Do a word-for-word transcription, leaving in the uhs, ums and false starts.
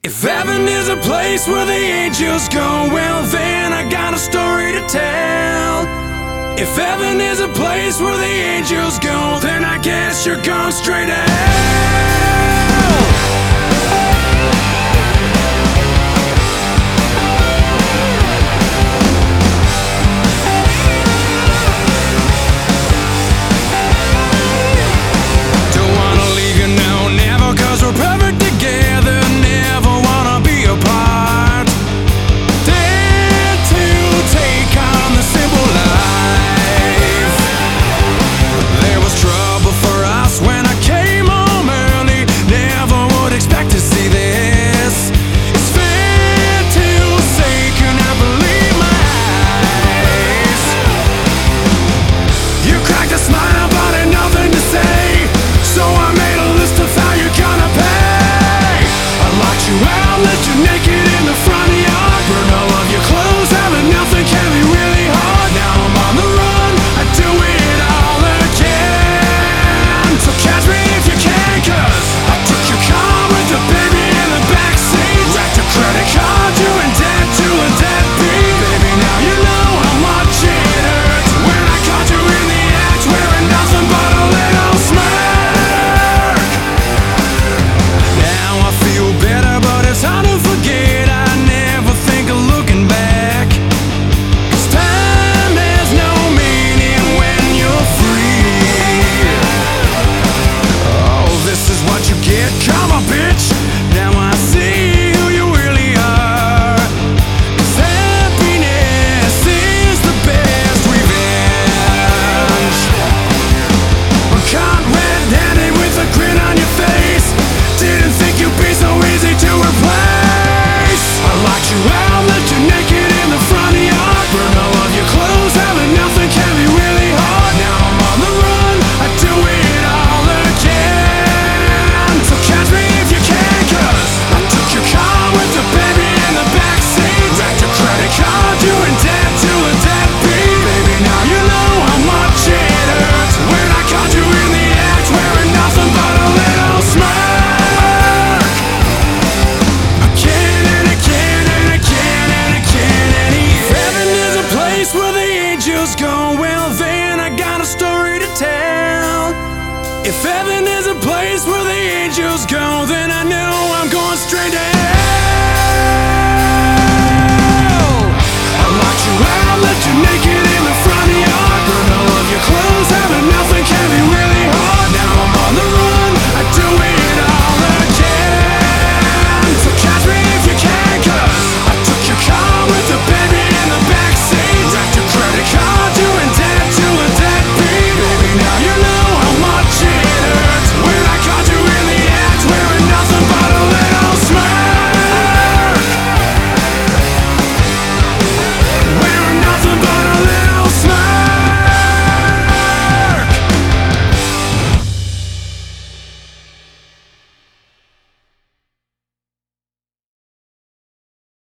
If heaven is a place where the angels go, well then I got a story to tell. If heaven is a place where the angels go, then I guess you're going straight to hell. Don't wanna leave you now, never, 'cause we're perfect together. Never wanna be apart. Dare to take on the simple life. There was trouble for us when I came home early. Never would expect to see this. It's fair to say, can I believe my eyes? You cracked a smile but had nothing to say, so I made a list of how you're gonna pay. I locked you out, left you naked in the front